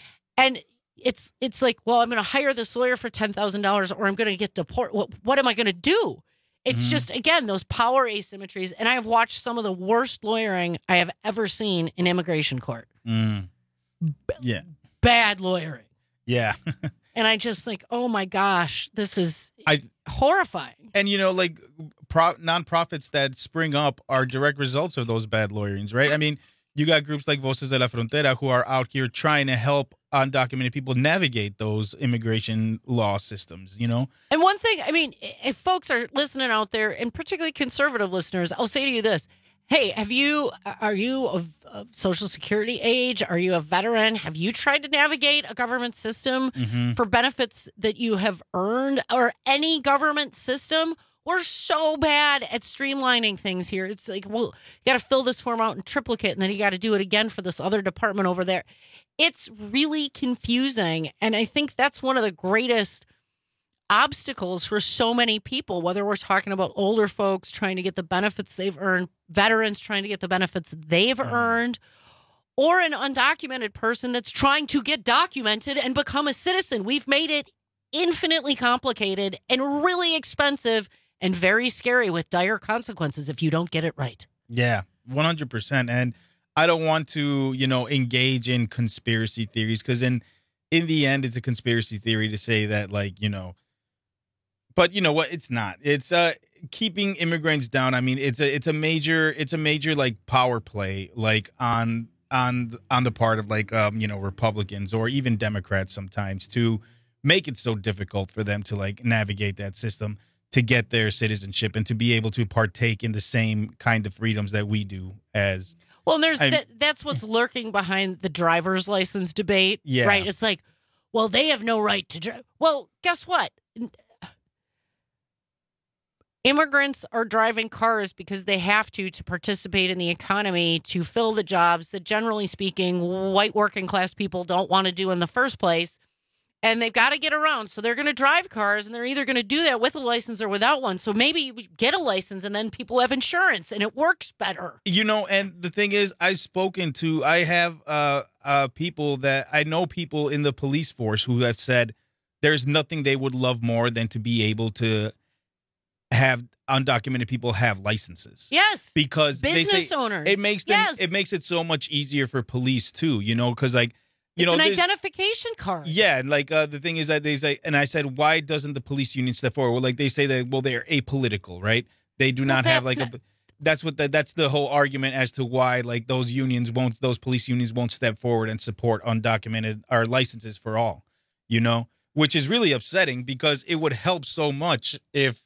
And it's it's like, well, I'm going to hire this lawyer for ten thousand dollars, or I'm going to get deported. What, what am I going to do? It's Mhm. just, again, those power asymmetries. And I have watched some of the worst lawyering I have ever seen in immigration court. Mm. Yeah. Bad lawyering. Yeah. And I just think, oh my gosh, this is I horrifying. And, you know, like pro- nonprofits that spring up are direct results of those bad lawyerings, right? I mean, you got groups like Voces de la Frontera who are out here trying to help undocumented people navigate those immigration law systems, you know? And one thing, I mean, if folks are listening out there, and particularly conservative listeners, I'll say to you this. Hey, have you, are you of, of Social Security age? Are you a veteran? Have you tried to navigate a government system Mhm. for benefits that you have earned, or any government system? We're so bad at streamlining things here. It's like, well, you got to fill this form out in triplicate, and then you got to do it again for this other department over there. It's really confusing. And I think that's one of the greatest obstacles for so many people, whether we're talking about older folks trying to get the benefits they've earned, veterans trying to get the benefits they've Mm-hmm. earned, or an undocumented person that's trying to get documented and become a citizen. We've made it infinitely complicated and really expensive and very scary, with dire consequences if you don't get it right. Yeah, one hundred percent. And I don't want to, you know, engage in conspiracy theories, because in, in the end, it's a conspiracy theory to say that, like, you know, but you know what? It's not. It's uh keeping immigrants down. I mean, it's a it's a major it's a major like power play, like on on on the part of like um, you know Republicans or even Democrats sometimes to make it so difficult for them to like navigate that system to get their citizenship and to be able to partake in the same kind of freedoms that we do as. Well, and there's I- that, that's what's lurking behind the driver's license debate, Yeah. right? It's like, well, they have no right to drive. Well, guess what? Immigrants are driving cars because they have to to participate in the economy, to fill the jobs that, generally speaking, white working class people don't want to do in the first place. And they've got to get around. So they're going to drive cars, and they're either going to do that with a license or without one. So maybe you get a license, and then people have insurance, and it works better. You know, and the thing is, I've spoken to, I have uh, uh, people that, I know people in the police force who have said there's nothing they would love more than to be able to have undocumented people have licenses. Yes. Because they Business say owners. it makes them, Yes. it makes it so much easier for police too, you know, because like, you It's know, an there's- identification card. yeah, and like uh, the thing is that they say, and I said, why doesn't the police union step forward? Well, like they say that, well, they're apolitical, right? They do Well, not have that's like not- a. That's what the, that's the whole argument as to why like those unions won't, those police unions won't step forward and support undocumented or licenses for all, you know, which is really upsetting because it would help so much if.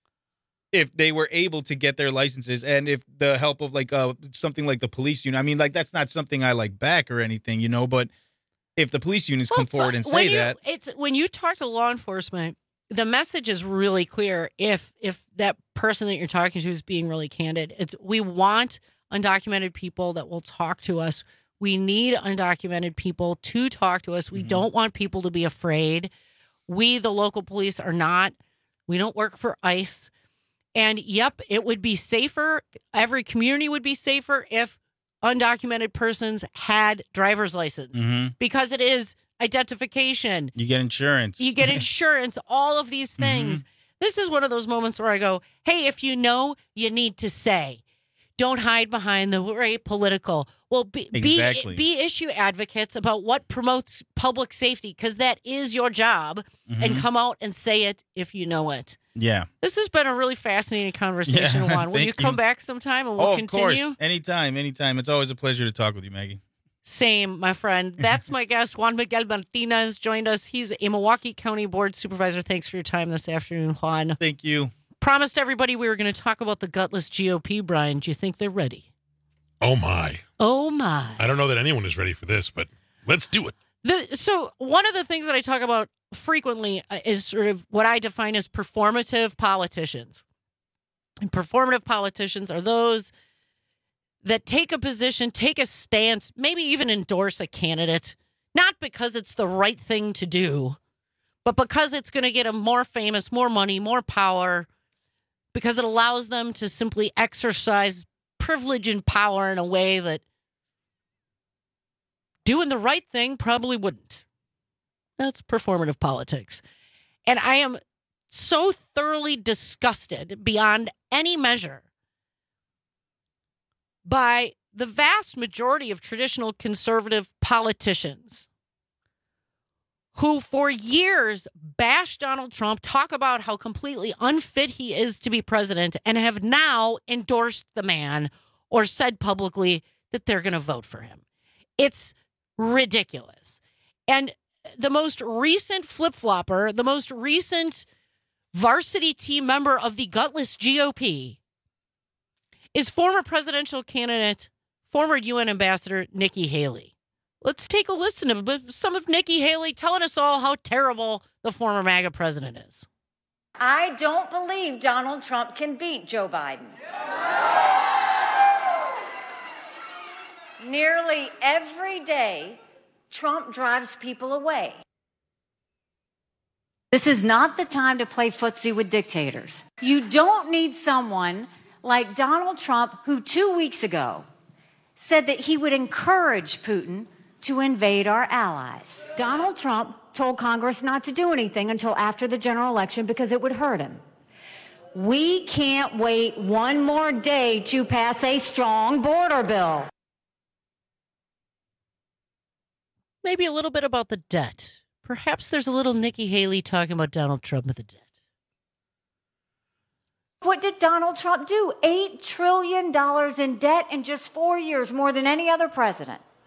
If they were able to get their licenses and if the help of like uh something like the police union, I mean, like that's not something I like back or anything, you know, but if the police unions come forward and When say you- that, it's when you talk to law enforcement, the message is really clear. If if that person that you're talking to is being really candid, it's we want undocumented people that will talk to us. We need undocumented people to talk to us. We Mm-hmm. don't want people to be afraid. We, the local police, are not. We don't work for ICE. And yep, it would be safer. Every community would be safer if undocumented persons had driver's license Mhm. because it is identification. you get insurance. You get insurance, all of these things. This is one of those moments where I go, hey, if you know, you need to say. Don't hide behind the very political. Well, be, Exactly. be, be issue advocates about what promotes public safety because that is your job. And Mhm. come out and say it if you know it. Yeah. This has been a really fascinating conversation, Yeah, Juan. Will thank you come you. back sometime and we'll Oh, of continue? course. Anytime, anytime. It's always a pleasure to talk with you, Maggie. Same, my friend. That's my guest. Juan Miguel Martinez joined us. He's a Milwaukee County Board Supervisor. Thanks for your time this afternoon, Juan. Thank you. Promised everybody we were going to talk about the gutless G O P, Brian. Do you think they're ready? Oh, my. Oh, my. I don't know that anyone is ready for this, but let's do it. The, so one of the things that I talk about frequently uh, is sort of what I define as performative politicians. And performative politicians are those that take a position, take a stance, maybe even endorse a candidate, not because it's the right thing to do, but because it's going to get them more famous, more money, more power, because it allows them to simply exercise privilege and power in a way that doing the right thing probably wouldn't. That's performative politics. And I am so thoroughly disgusted beyond any measure by the vast majority of traditional conservative politicians who for years bashed Donald Trump, talk about how completely unfit he is to be president, and have now endorsed the man or said publicly that they're going to vote for him. It's ridiculous. And the most recent flip-flopper, the most recent varsity team member of the gutless G O P is former presidential candidate, former U N ambassador Nikki Haley. Let's take a listen to some of Nikki Haley telling us all how terrible the former MAGA president is. I don't believe Donald Trump can beat Joe Biden. Nearly every day, Trump drives people away. This is not the time to play footsie with dictators. You don't need someone like Donald Trump, who two weeks ago said that he would encourage Putin to invade our allies. Donald Trump told Congress not to do anything until after the general election because it would hurt him. We can't wait one more day to pass a strong border bill. Maybe a little bit about the debt. Perhaps there's a little Nikki Haley talking about Donald Trump with the debt. What did Donald Trump do? Eight trillion dollars in debt in just four years, more than any other president.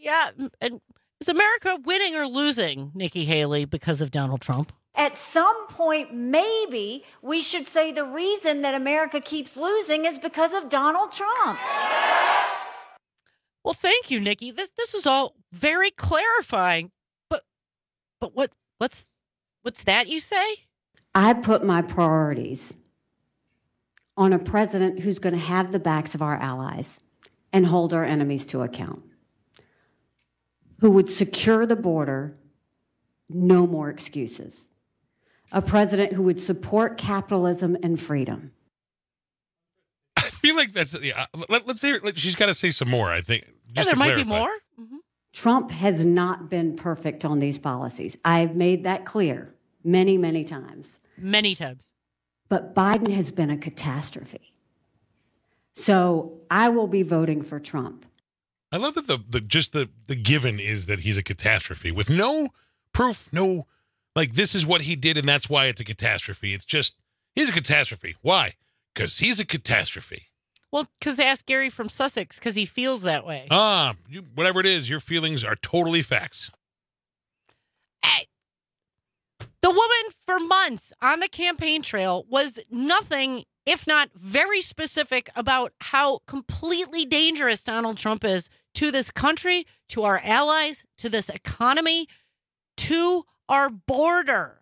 Yeah. And is America winning or losing, Nikki Haley, because of Donald Trump? At some point, maybe we should say the reason that America keeps losing is because of Donald Trump. Well, thank you, Nikki. This this is all very clarifying. But but what what's what's that you say? I put my priorities on a president who's going to have the backs of our allies and hold our enemies to account, who would secure the border, no more excuses. A president who would support capitalism and freedom. I feel like that's, yeah, let, let's hear, let, she's got to say some more, I think. Yeah, there might be more. Mm-hmm. Trump has not been perfect on these policies. I've made that clear many, many times. Many times. But Biden has been a catastrophe. So I will be voting for Trump. I love that the, the just the, the given is that he's a catastrophe with no proof, no, like this is what he did and that's why it's a catastrophe. It's just, he's a catastrophe. Why? Because he's a catastrophe. Well, because ask Gary from Sussex, because he feels that way. Ah, you, whatever it is, your feelings are totally facts. Hey, the woman for months on the campaign trail was nothing if not very specific about how completely dangerous Donald Trump is to this country, to our allies, to this economy, to our border.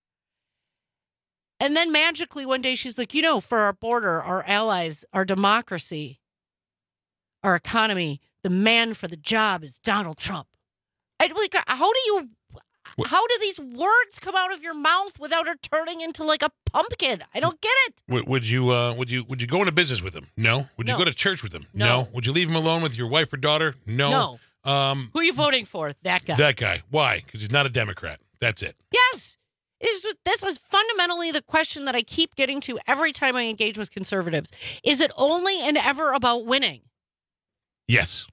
And then magically one day she's like, you know, for our border, our allies, our democracy, our economy, the man for the job is Donald Trump. I, like, how do you... How do these words come out of your mouth without her turning into like a pumpkin? I don't get it. Would, would you uh, would you would you go into business with him? No. Would you No. go to church with him? No. Would you leave him alone with your wife or daughter? No. No. Um, Who are you voting for? That guy. that guy. Why? Because he's not a Democrat. That's it. Yes. Is this is fundamentally the question that I keep getting to every time I engage with conservatives. Is it only and ever about winning? Yes.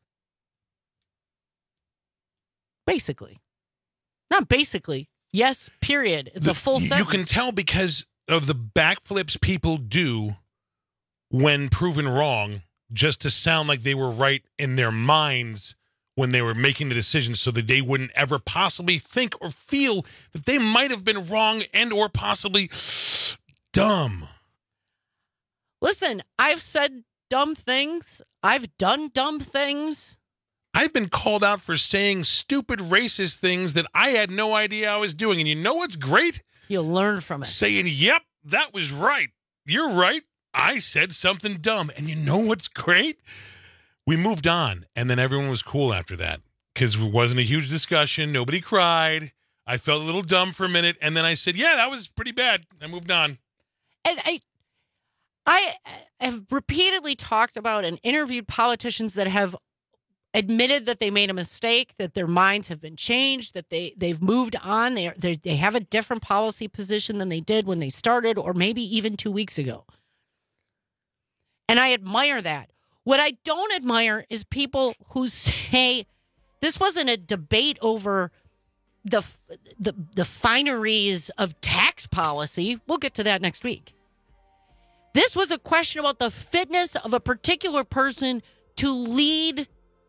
Basically. Not basically. Yes, period. It's The- a full you sentence. can tell because of the backflips people do when proven wrong, just to sound like they were right in their minds when they were making the decision, so that they wouldn't ever possibly think or feel that they might have been wrong and or possibly dumb. Listen, I've said dumb things. I've done dumb things. I've been called out for saying stupid racist things that I had no idea I was doing. And you know what's great? You'll learn from it. Saying, yep, that was right. You're right. I said something dumb. And you know what's great? We moved on. And then everyone was cool after that because it wasn't a huge discussion. Nobody cried. I felt a little dumb for a minute. And then I said, yeah, that was pretty bad. I moved on. And I I have repeatedly talked about and interviewed politicians that have admitted that they made a mistake, that their minds have been changed, that they, they've moved on. They, they they have a different policy position than they did when they started, or maybe even two weeks ago. And I admire that. What I don't admire is people who say this wasn't a debate over the the the fineries of tax policy. We'll get to that next week. This was a question about the fitness of a particular person to lead,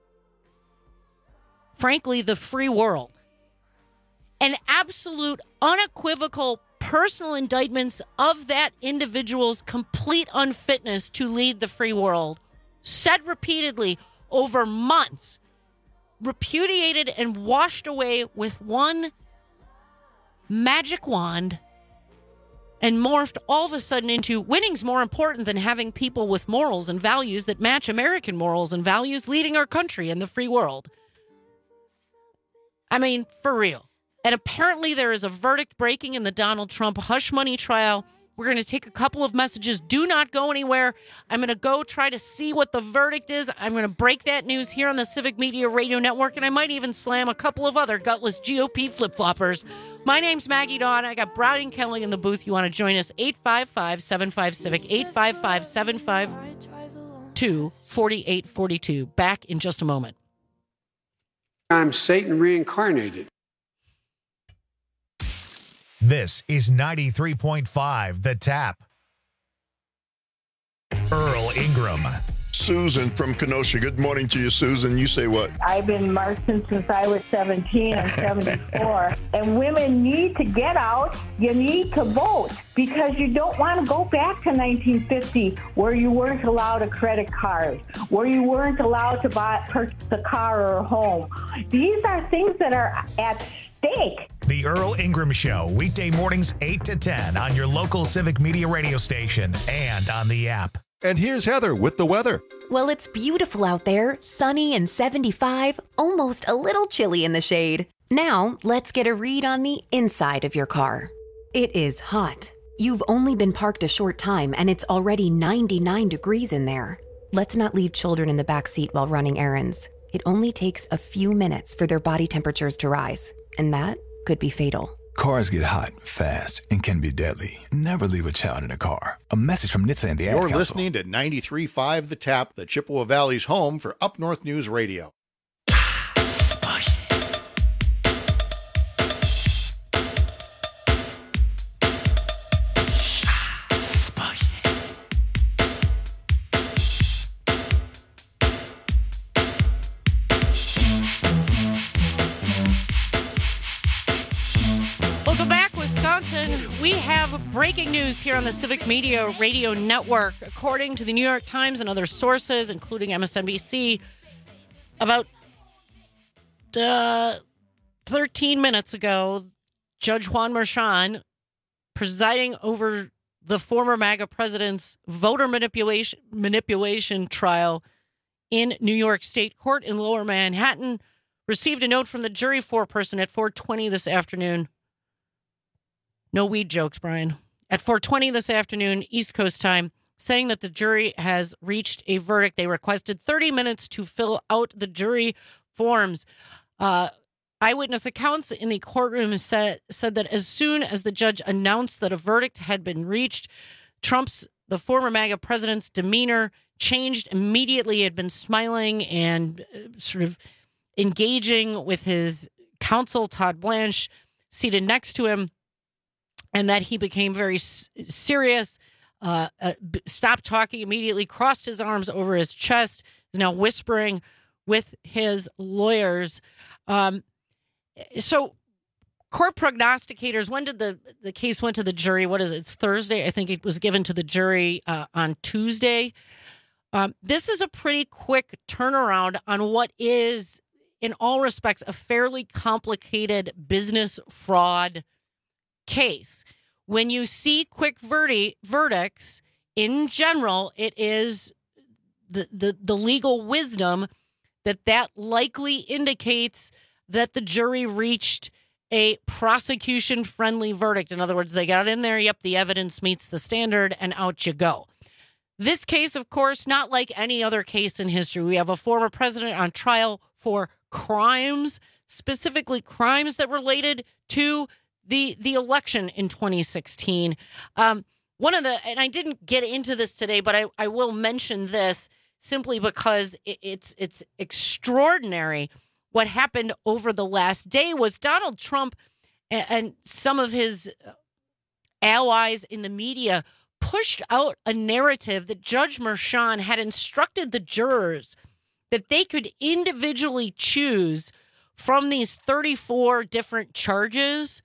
frankly, the free world. And absolute, unequivocal personal indictments of that individual's complete unfitness to lead the free world, said repeatedly over months, repudiated and washed away with one magic wand, and morphed all of a sudden into winning's more important than having people with morals and values that match American morals and values leading our country and the free world. I mean, for real. And apparently there is a verdict breaking in the Donald Trump hush money trial. We're going to take a couple of messages. Do not go anywhere. I'm going to go try to see what the verdict is. I'm going to break that news here on the Civic Media Radio Network, and I might even slam a couple of other gutless G O P flip-floppers. My name's Maggie Dawn. I got Brownie and Kelly in the booth. You want to join us? eight five five, seven five, CIVIC, eight five five, seven five two, four eight four two. Back in just a moment. I'm Satan reincarnated. This is ninety-three point five The Tap. Earl Ingram. Susan from Kenosha. Good morning to you, Susan. You say what? I've been marching since I was seventeen. I'm seventy-four. And women need to get out. You need to vote because you don't want to go back to nineteen fifty where you weren't allowed a credit card, where you weren't allowed to buy purchase a car or a home. These are things that are at stake. The Earl Ingram Show, weekday mornings eight to ten on your local Civic Media radio station and on the app. And here's Heather with the weather. Well, it's beautiful out there, sunny and seventy-five, almost a little chilly in the shade. Now, let's get a read on the inside of your car. It is hot. You've only been parked a short time and it's already ninety-nine degrees in there. Let's not leave children in the back seat while running errands. It only takes a few minutes for their body temperatures to rise, and that could be fatal. Cars get hot, fast, and can be deadly. Never leave a child in a car. A message from N H T S A and the Ad You're Council. listening to ninety-three point five The Tap, the Chippewa Valley's home for Up North News Radio. We have breaking news here on the Civic Media Radio Network. According to the New York Times and other sources, including M S N B C, about uh, thirteen minutes ago, Judge Juan Merchan, presiding over the former MAGA president's voter manipulation manipulation trial in New York State Court in Lower Manhattan, received a note from the jury foreperson at four twenty this afternoon. No weed jokes, Brian. At four twenty this afternoon, East Coast time, saying that the jury has reached a verdict. They requested thirty minutes to fill out the jury forms. Uh, eyewitness accounts in the courtroom said, said that as soon as the judge announced that a verdict had been reached, Trump's, the former MAGA president's demeanor changed immediately. He had been smiling and uh, sort of engaging with his counsel, Todd Blanche, seated next to him. And that he became very s- serious, uh, uh, b- stopped talking immediately, crossed his arms over his chest, is now whispering with his lawyers. Um, so court prognosticators, when did the, the case went to the jury? What is it? It's Thursday. I think it was given to the jury uh, on Tuesday. Um, this is a pretty quick turnaround on what is, in all respects, a fairly complicated business fraud case. When you see quick verdi- verdicts, in general, it is the, the, the legal wisdom that that likely indicates that the jury reached a prosecution-friendly verdict. In other words, they got in there, yep, the evidence meets the standard, and out you go. This case, of course, not like any other case in history. We have a former president on trial for crimes, specifically crimes that related to the the election in twenty sixteen. Um, one of the, and I didn't get into this today, but I, I will mention this simply because it, it's it's extraordinary. What happened over the last day was Donald Trump and, and some of his allies in the media pushed out a narrative that Judge Merchan had instructed the jurors that they could individually choose from these thirty-four different charges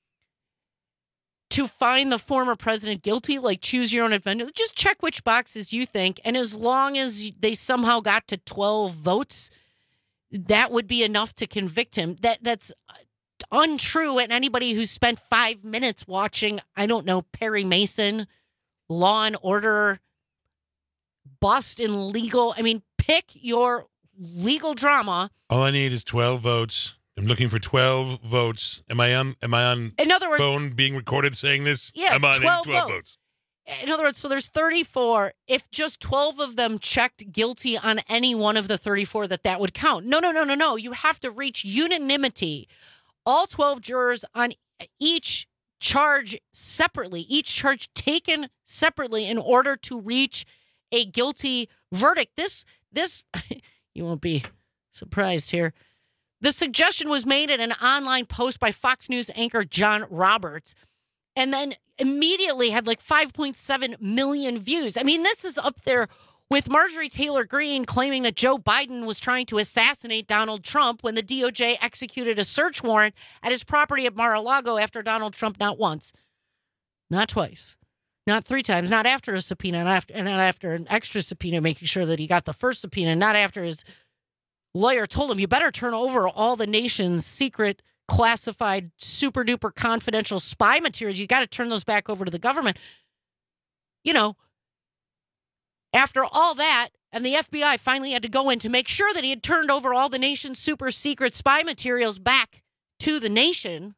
to find the former president guilty, like choose your own adventure. Just check which boxes you think. And as long as they somehow got to twelve votes, that would be enough to convict him. That That's untrue. And anybody who spent five minutes watching, I don't know, Perry Mason, Law and Order, Boston Legal. I mean, pick your legal drama. All I need is twelve votes. I'm looking for twelve votes. Am I on? Am I on? In other words, phone being recorded saying this? Yeah, I'm on twelve, twelve votes. votes. In other words, so there's thirty-four. If just twelve of them checked guilty on any one of the thirty-four, that that would count. No, no, no, no, no. You have to reach unanimity. All twelve jurors on each charge separately, each charge taken separately in order to reach a guilty verdict. This, this, you won't be surprised here. The suggestion was made in an online post by Fox News anchor John Roberts, and then immediately had like five point seven million views. I mean, this is up there with Marjorie Taylor Greene claiming that Joe Biden was trying to assassinate Donald Trump when the D O J executed a search warrant at his property at Mar-a-Lago after Donald Trump not once, not twice, not three times, not after a subpoena, and after, and not after an extra subpoena, making sure that he got the first subpoena, not after his lawyer told him, you better turn over all the nation's secret, classified, super-duper confidential spy materials. You got to turn those back over to the government. You know, after all that, and the F B I finally had to go in to make sure that he had turned over all the nation's super secret spy materials back to the nation.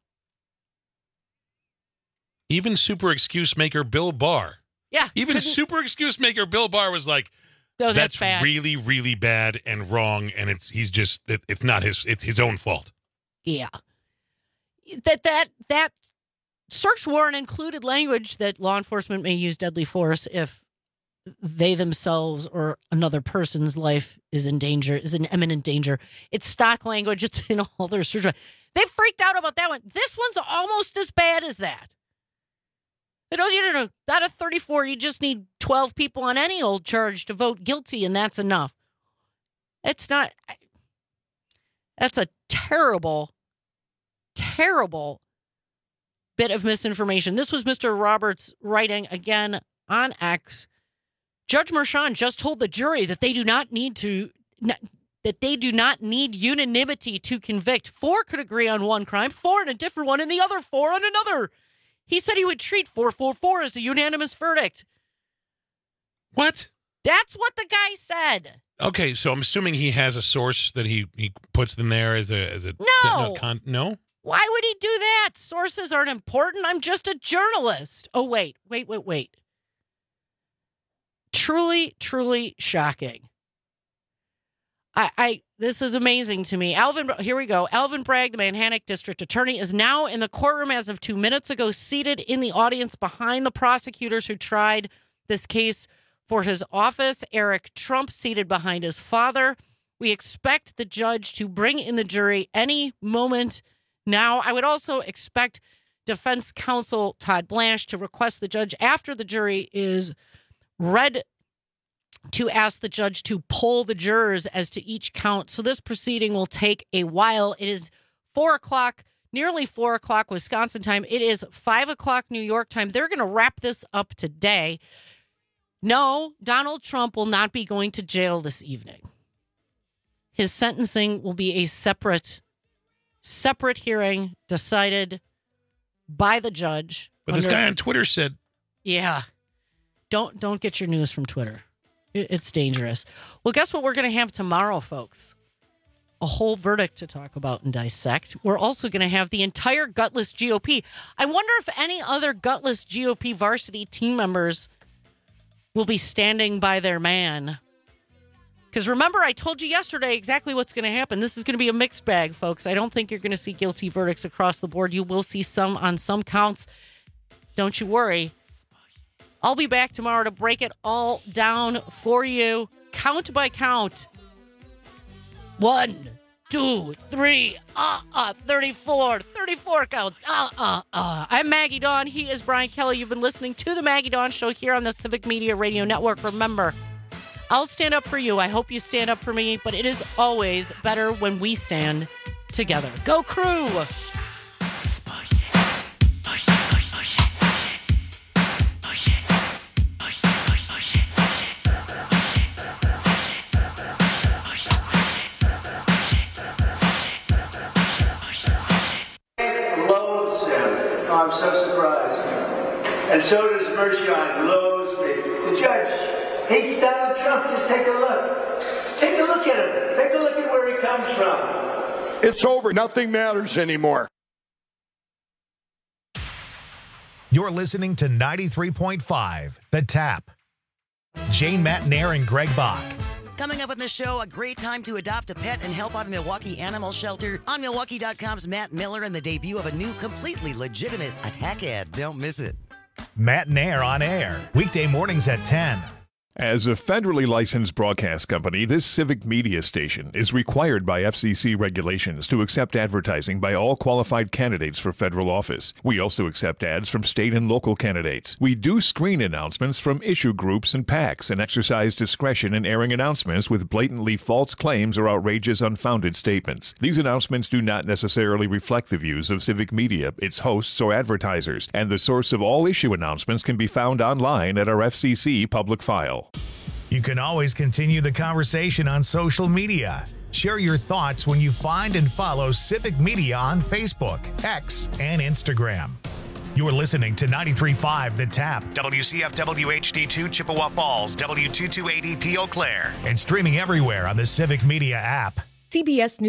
Even super excuse maker Bill Barr. Yeah. Even super excuse maker Bill Barr was like, no, that's, that's bad. really, really bad and wrong, and it's he's just it, it's not his it's his own fault. Yeah. That that that search warrant included language that law enforcement may use deadly force if they themselves or another person's life is in danger, is in imminent danger. It's stock language. It's in all their search warrants. They freaked out about that one. This one's almost as bad as that. You know, you know, out of thirty-four, you just need twelve people on any old charge to vote guilty, and that's enough. It's not. That's a terrible, terrible bit of misinformation. This was Mister Roberts writing again on X. Judge Merchan just told the jury that they do not need to that they do not need unanimity to convict. Four could agree on one crime, four on a different one, and the other four on another. He said he would treat four four four as a unanimous verdict. What? That's what the guy said. Okay, so I'm assuming he has a source that he, he puts in there as a as a no. no, con, no? Why would he do that? Sources aren't important. I'm just a journalist. Oh wait, wait, wait, wait. Truly, truly shocking. I, I, this is amazing to me. Alvin, here we go. Alvin Bragg, the Manhattan District Attorney, is now in the courtroom as of two minutes ago, seated in the audience behind the prosecutors who tried this case for his office. Eric Trump seated behind his father. We expect the judge to bring in the jury any moment now. I would also expect defense counsel Todd Blanche to request the judge after the jury is read to ask the judge to poll the jurors as to each count. So this proceeding will take a while. It is four o'clock, nearly four o'clock Wisconsin time. It is five o'clock New York time. They're going to wrap this up today. No, Donald Trump will not be going to jail this evening. His sentencing will be a separate, separate hearing decided by the judge. But this guy on Twitter said, yeah. Don't don't get your news from Twitter. It's dangerous. Well, guess what we're going to have tomorrow, folks? A whole verdict to talk about and dissect. We're also going to have the entire gutless G O P. I wonder if any other gutless G O P varsity team members will be standing by their man. Because remember, I told you yesterday exactly what's going to happen. This is going to be a mixed bag, folks. I don't think you're going to see guilty verdicts across the board. You will see some on some counts. Don't you worry. I'll be back tomorrow to break it all down for you, count by count. One, two, three, uh, uh, thirty-four, thirty-four counts, uh, uh, uh. I'm Maggie Dawn. He is Brian Kelly. You've been listening to The Maggie Dawn Show here on the Civic Media Radio Network. Remember, I'll stand up for you. I hope you stand up for me, but it is always better when we stand together. Go Crew! I'm so surprised. And so does Merchan, loathes me. The judge hates Donald Trump. Just take a look. Take a look at him. Take a look at where he comes from. It's over. Nothing matters anymore. You're listening to ninety-three point five, The Tap. Jane Matnair and Greg Bach. Coming up on the show, a great time to adopt a pet and help out a Milwaukee animal shelter. On Milwaukee dot com's Matt Miller and the debut of a new, completely legitimate attack ad. Don't miss it. Matt Nair on air, weekday mornings at ten. As a federally licensed broadcast company, this civic media station is required by F C C regulations to accept advertising by all qualified candidates for federal office. We also accept ads from state and local candidates. We do screen announcements from issue groups and PACs and exercise discretion in airing announcements with blatantly false claims or outrageous, unfounded statements. These announcements do not necessarily reflect the views of civic media, its hosts, or advertisers, and the source of all issue announcements can be found online at our F C C public file. You can always continue the conversation on social media. Share your thoughts when you find and follow Civic Media on Facebook, X, and Instagram. You're listening to ninety-three point five The Tap, W C F W H D two Chippewa Falls, W two two eight E P Eau Claire, and streaming everywhere on the Civic Media app. C B S News.